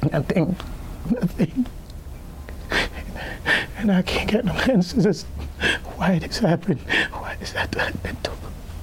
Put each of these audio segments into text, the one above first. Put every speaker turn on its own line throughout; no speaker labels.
Nothing. And I can't get no answers. Why this happened? Why does that happen to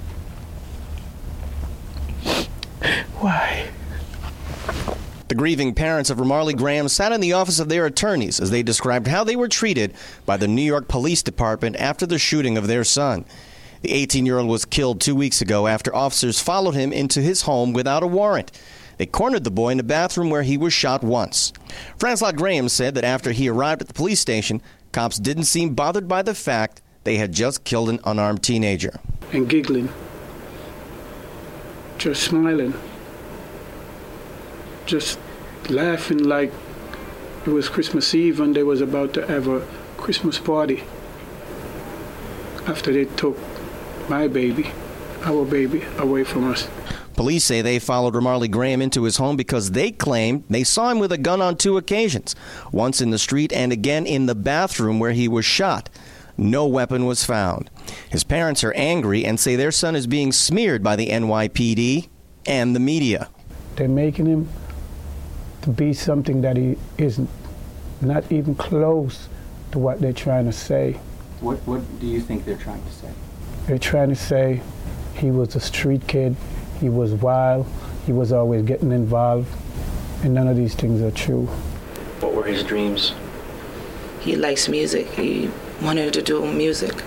me? Why?
The grieving parents of Ramarley Graham sat in the office of their attorneys as they described how they were treated by the New York Police Department after the shooting of their son. The 18-year-old was killed 2 weeks ago after officers followed him into his home without a warrant. They cornered the boy in the bathroom where he was shot once. Francois Graham said that after he arrived at the police station, cops didn't seem bothered by the fact they had just killed an unarmed teenager.
And giggling, just smiling, just laughing like it was Christmas Eve and they was about to have a Christmas party after they took my baby, our baby, away from us.
Police say they followed Ramarley Graham into his home because they claimed they saw him with a gun on 2 occasions, once in the street and again in the bathroom where he was shot. No weapon was found. His parents are angry and say their son is being smeared by the NYPD and the media.
They're making him to be something that he isn't, not even close to what they're trying to say.
What do you think they're trying to say?
They're trying to say he was a street kid, he was wild, he was always getting involved, and none of these things are true.
What were his dreams?
He likes music. He wanted to do music.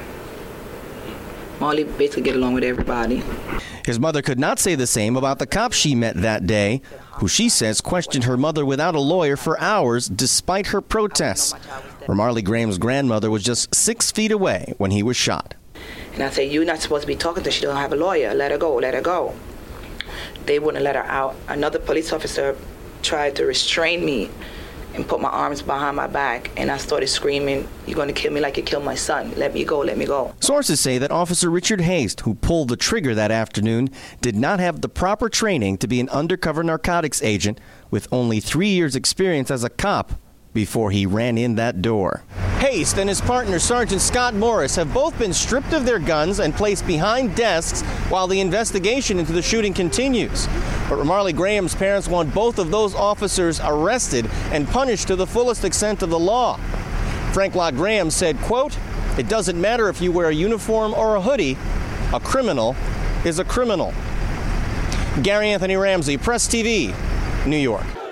Marley basically get along with everybody.
His mother could not say the same about the cop she met that day, who she says questioned her mother without a lawyer for hours despite her protests. Ramarley Graham's grandmother was just 6 feet away when he was shot.
And I said, you're not supposed to be talking to her. She don't have a lawyer. Let her go, let her go. They wouldn't let her out. Another police officer tried to restrain me and put my arms behind my back, and I started screaming, you're going to kill me like you killed my son. Let me go, let me go.
Sources say that Officer Richard Haste, who pulled the trigger that afternoon, did not have the proper training to be an undercover narcotics agent with only 3 years' experience as a cop before he ran in that door. Haste and his partner, Sergeant Scott Morris, have both been stripped of their guns and placed behind desks while the investigation into the shooting continues. But Ramarley Graham's parents want both of those officers arrested and punished to the fullest extent of the law. Francois Graham said, quote, "It doesn't matter if you wear a uniform or a hoodie, a criminal is a criminal." Gary Anthony Ramsey, Press TV, New York.